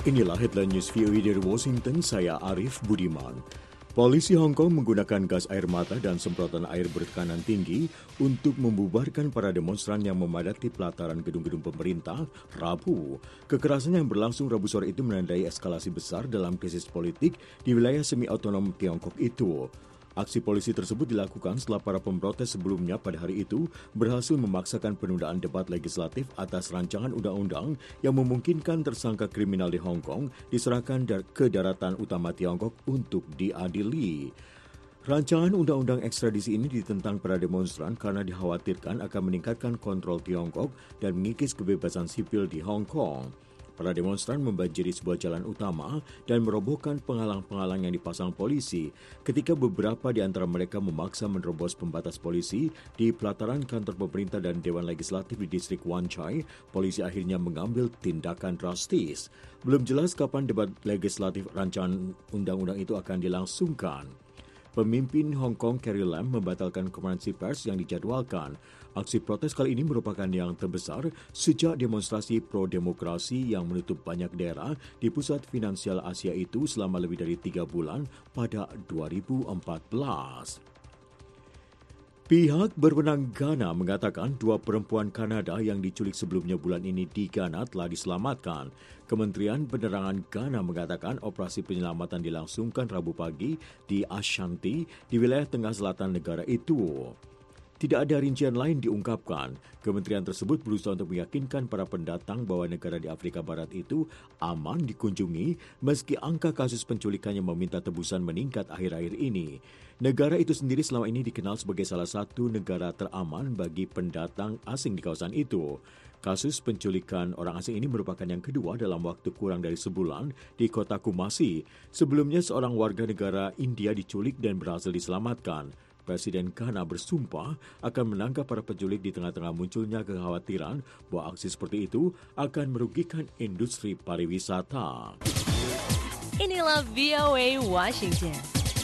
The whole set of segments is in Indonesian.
Inilah headline news VOA dari Washington, saya Arif Budiman. Polisi Hong Kong menggunakan gas air mata dan semprotan air bertekanan tinggi untuk membubarkan para demonstran yang memadati pelataran gedung-gedung pemerintah Rabu. Kekerasan yang berlangsung Rabu sore itu menandai eskalasi besar dalam krisis politik di wilayah semi-otonom Tiongkok itu. Aksi polisi tersebut dilakukan setelah para pemprotes sebelumnya pada hari itu berhasil memaksakan penundaan debat legislatif atas rancangan undang-undang yang memungkinkan tersangka kriminal di Hong Kong diserahkan ke daratan utama Tiongkok untuk diadili. Rancangan undang-undang ekstradisi ini ditentang para demonstran karena dikhawatirkan akan meningkatkan kontrol Tiongkok dan mengikis kebebasan sipil di Hong Kong. Para demonstran membanjiri sebuah jalan utama dan merobohkan penghalang-penghalang yang dipasang polisi ketika beberapa di antara mereka memaksa menerobos pembatas polisi di pelataran kantor pemerintah dan Dewan Legislatif di distrik Wan Chai. Polisi akhirnya mengambil tindakan drastis. Belum jelas kapan debat legislatif rancangan undang-undang itu akan dilangsungkan. Pemimpin Hong Kong Carrie Lam membatalkan konferensi pers yang dijadwalkan. Aksi protes kali ini merupakan yang terbesar sejak demonstrasi pro-demokrasi yang menutup banyak daerah di pusat finansial Asia itu selama lebih dari 3 bulan pada 2014. Pihak berwenang Ghana mengatakan 2 perempuan Kanada yang diculik sebelumnya bulan ini di Ghana telah diselamatkan. Kementerian Penerangan Ghana mengatakan operasi penyelamatan dilangsungkan Rabu pagi di Ashanti di wilayah tengah selatan negara itu. Tidak ada rincian lain diungkapkan. Kementerian tersebut berusaha untuk meyakinkan para pendatang bahwa negara di Afrika Barat itu aman dikunjungi meski angka kasus penculikannya meminta tebusan meningkat akhir-akhir ini. Negara itu sendiri selama ini dikenal sebagai salah satu negara teraman bagi pendatang asing di kawasan itu. Kasus penculikan orang asing ini merupakan yang kedua dalam waktu kurang dari sebulan di kota Kumasi. Sebelumnya seorang warga negara India diculik dan berhasil diselamatkan. Presiden Ghana bersumpah akan menangkap para penculik di tengah-tengah munculnya kekhawatiran bahwa aksi seperti itu akan merugikan industri pariwisata. Inilah VOA Washington.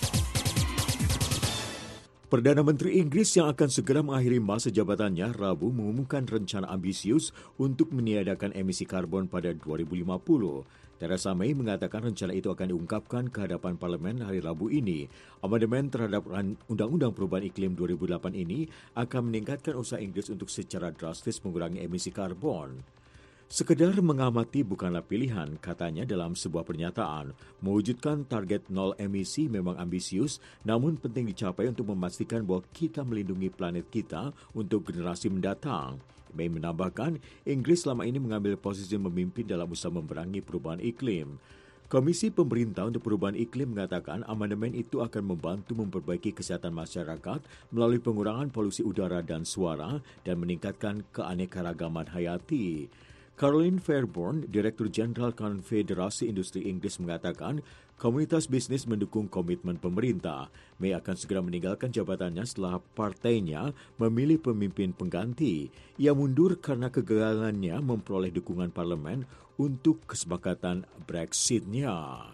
Perdana Menteri Inggris yang akan segera mengakhiri masa jabatannya Rabu mengumumkan rencana ambisius untuk meniadakan emisi karbon pada 2050. Theresa May mengatakan rencana itu akan diungkapkan ke hadapan parlemen hari Rabu ini. Amandemen terhadap Undang-Undang Perubahan Iklim 2008 ini akan meningkatkan usaha Inggris untuk secara drastis mengurangi emisi karbon. Sekedar mengamati bukanlah pilihan, katanya dalam sebuah pernyataan. Mewujudkan target nol emisi memang ambisius, namun penting dicapai untuk memastikan bahwa kita melindungi planet kita untuk generasi mendatang. May menambahkan, Inggris selama ini mengambil posisi memimpin dalam usaha memerangi perubahan iklim. Komisi Pemerintah untuk Perubahan Iklim mengatakan amandemen itu akan membantu memperbaiki kesehatan masyarakat melalui pengurangan polusi udara dan suara dan meningkatkan keanekaragaman hayati. Caroline Fairborn, Direktur Jenderal Konfederasi Industri Inggris mengatakan komunitas bisnis mendukung komitmen pemerintah. May akan segera meninggalkan jabatannya setelah partainya memilih pemimpin pengganti. Ia mundur karena kegagalannya memperoleh dukungan parlemen untuk kesepakatan Brexit-nya.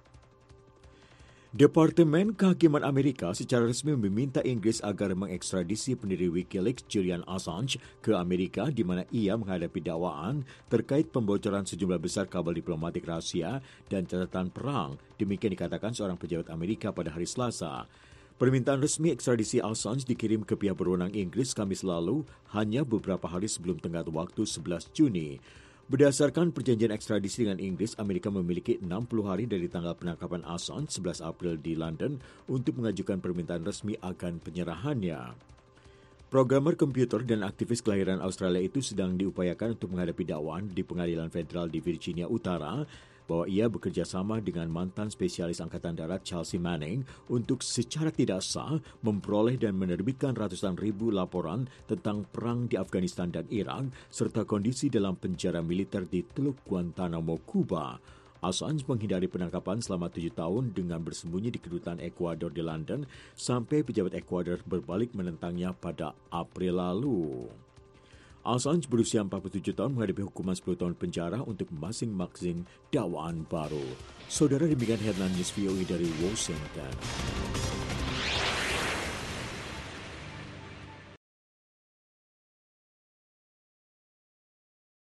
Departemen Kehakiman Amerika secara resmi meminta Inggris agar mengekstradisi pendiri Wikileaks Julian Assange ke Amerika di mana ia menghadapi dakwaan terkait pembocoran sejumlah besar kabel diplomatik rahasia dan catatan perang. Demikian dikatakan seorang pejabat Amerika pada hari Selasa. Permintaan resmi ekstradisi Assange dikirim ke pihak berwenang Inggris Kamis lalu hanya beberapa hari sebelum tenggat waktu 11 Juni. Berdasarkan perjanjian ekstradisi dengan Inggris, Amerika memiliki 60 hari dari tanggal penangkapan Assange 11 April di London untuk mengajukan permintaan resmi akan penyerahannya. Programmer komputer dan aktivis kelahiran Australia itu sedang diupayakan untuk menghadapi dakwaan di Pengadilan Federal di Virginia Utara bahwa ia bekerja sama dengan mantan spesialis Angkatan Darat Chelsea Manning untuk secara tidak sah memperoleh dan menerbitkan ratusan ribu laporan tentang perang di Afghanistan dan Irak serta kondisi dalam penjara militer di Teluk Guantanamo, Kuba. Assange menghindari penangkapan selama 7 tahun dengan bersembunyi di kedutaan Ekuador di London sampai pejabat Ekuador berbalik menentangnya pada April lalu. Assange berusia 47 tahun menghadapi hukuman 10 tahun penjara untuk masing-masing dakwaan baru. Saudara, demikian headline news VOA dari Washington.